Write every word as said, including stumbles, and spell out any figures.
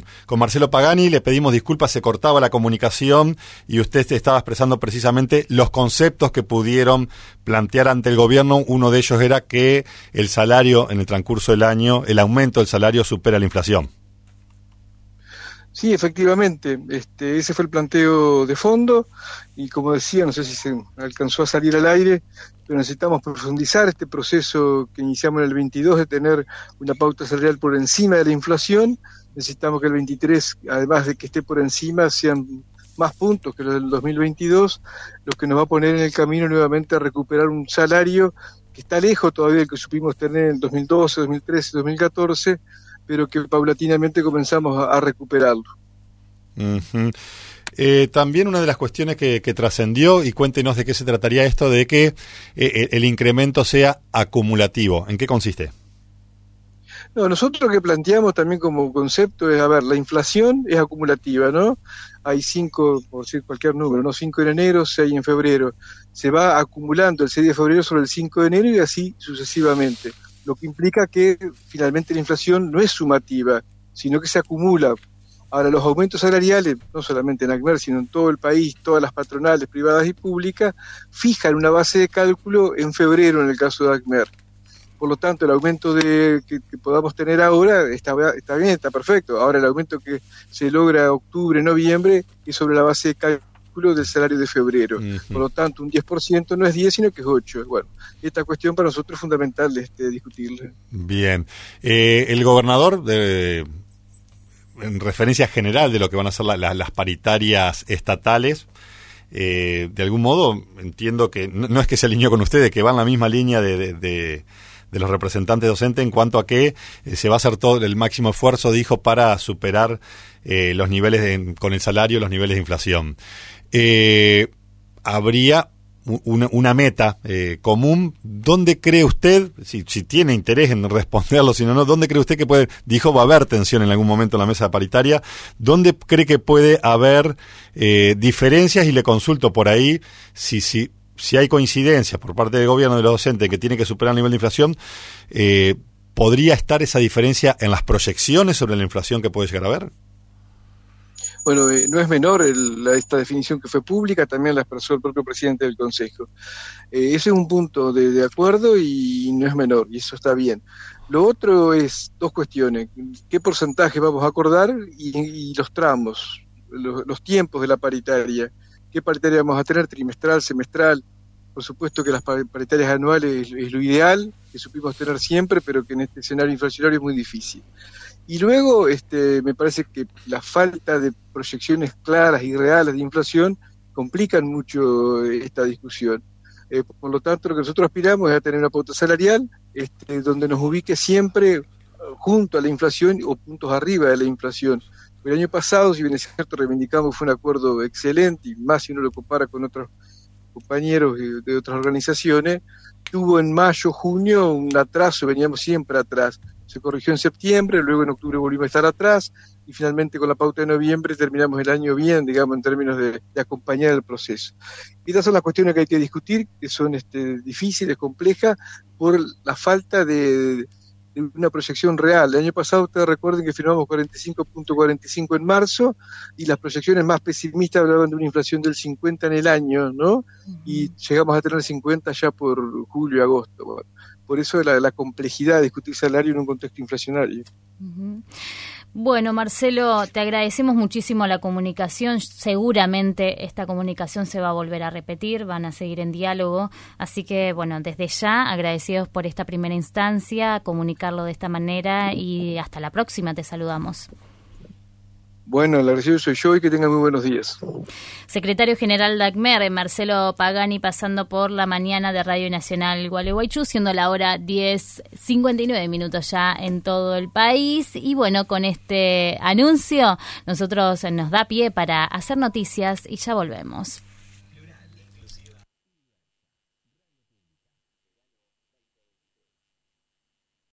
con Marcelo Pagani, le pedimos disculpas, se cortaba la comunicación y usted estaba expresando precisamente los conceptos que pudieron plantear ante el gobierno. Uno de ellos era que el salario en el transcurso del año, el aumento del salario supera la inflación. Sí, efectivamente, este, ese fue el planteo de fondo y como decía, no sé si se alcanzó a salir al aire, pero necesitamos profundizar este proceso que iniciamos en el veintidós de tener una pauta salarial por encima de la inflación. Necesitamos que el veintitrés, además de que esté por encima, sean más puntos que los del dos mil veintidós, lo que nos va a poner en el camino nuevamente a recuperar un salario que está lejos todavía del que supimos tener en el dos mil doce, dos mil trece, dos mil catorce, pero que paulatinamente comenzamos a, a recuperarlo. Uh-huh. Eh, también una de las cuestiones que, que trascendió, y cuéntenos de qué se trataría esto, de que eh, el incremento sea acumulativo. ¿En qué consiste? No, nosotros lo que planteamos también como concepto es, a ver, la inflación es acumulativa, ¿no? Hay cinco, por decir cualquier número, ¿no? Cinco en enero, seis en febrero. Se va acumulando el seis de febrero sobre el cinco de enero y así sucesivamente. Lo que implica que finalmente la inflación no es sumativa, sino que se acumula. Ahora, los aumentos salariales, no solamente en ACMER, sino en todo el país, todas las patronales, privadas y públicas, fijan una base de cálculo en febrero en el caso de ACMER. Por lo tanto, el aumento de, que, que podamos tener ahora está, está bien, está perfecto. Ahora, el aumento que se logra octubre, noviembre, es sobre la base de cálculo del salario de febrero. Uh-huh. Por lo tanto, un diez por ciento no es diez, sino que es ocho. Bueno, esta cuestión para nosotros es fundamental este, discutirla. Bien. Eh, el gobernador, de, en referencia general de lo que van a ser la, la, las paritarias estatales, eh, de algún modo entiendo que no, no es que se alineó con ustedes, que va en la misma línea de... de, de de los representantes docentes en cuanto a que eh, se va a hacer todo el máximo esfuerzo, dijo, para superar eh, los niveles de, con el salario, los niveles de inflación. Eh, habría una, una meta eh, común. ¿Dónde cree usted, si, si tiene interés en responderlo, si no, no, dónde cree usted que puede, dijo va a haber tensión en algún momento en la mesa paritaria, dónde cree que puede haber eh, diferencias? Y le consulto por ahí si, si Si hay coincidencias por parte del gobierno de los docentes que tiene que superar el nivel de inflación, eh, ¿podría estar esa diferencia en las proyecciones sobre la inflación que puede llegar a haber? Bueno, eh, no es menor el, la, esta definición que fue pública, también la expresó el propio presidente del Consejo. Eh, ese es un punto de, de acuerdo y no es menor, y eso está bien. Lo otro es dos cuestiones: qué porcentaje vamos a acordar y, y los tramos, los, los tiempos de la paritaria. ¿Qué paritaria vamos a tener? Trimestral, semestral. Por supuesto que las paritarias anuales es, es lo ideal, que supimos tener siempre, pero que en este escenario inflacionario es muy difícil. Y luego, este, me parece que la falta de proyecciones claras y reales de inflación complican mucho esta discusión. Eh, por lo tanto, lo que nosotros aspiramos es a tener una pauta salarial este, donde nos ubique siempre junto a la inflación o puntos arriba de la inflación. El año pasado, si bien es cierto, reivindicamos, fue un acuerdo excelente, y más si uno lo compara con otros compañeros de otras organizaciones, tuvo en mayo, junio un atraso, veníamos siempre atrás. Se corrigió en septiembre, luego en octubre volvimos a estar atrás, y finalmente con la pauta de noviembre terminamos el año bien, digamos, en términos de, de acompañar el proceso. Y estas son las cuestiones que hay que discutir, que son este, difíciles, complejas, por la falta de... una proyección real. El año pasado, ustedes recuerden que firmamos cuarenta y cinco punto cuarenta y cinco en marzo y las proyecciones más pesimistas hablaban de una inflación del cincuenta en el año, ¿no? Uh-huh. Y llegamos a tener cincuenta ya por julio, agosto. Bueno, por eso la, la complejidad de discutir salario en un contexto inflacionario. Uh-huh. Bueno, Marcelo, te agradecemos muchísimo la comunicación. Seguramente esta comunicación se va a volver a repetir, van a seguir en diálogo. Así que, bueno, desde ya, agradecidos por esta primera instancia, comunicarlo de esta manera y hasta la próxima, te saludamos. Bueno, el agradecido soy yo y que tengan muy buenos días. Secretario General de ACMER, Marcelo Pagani, pasando por la mañana de Radio Nacional Gualeguaychú, siendo la hora diez cincuenta y nueve minutos ya en todo el país. Y bueno, con este anuncio, nosotros nos da pie para hacer noticias y ya volvemos.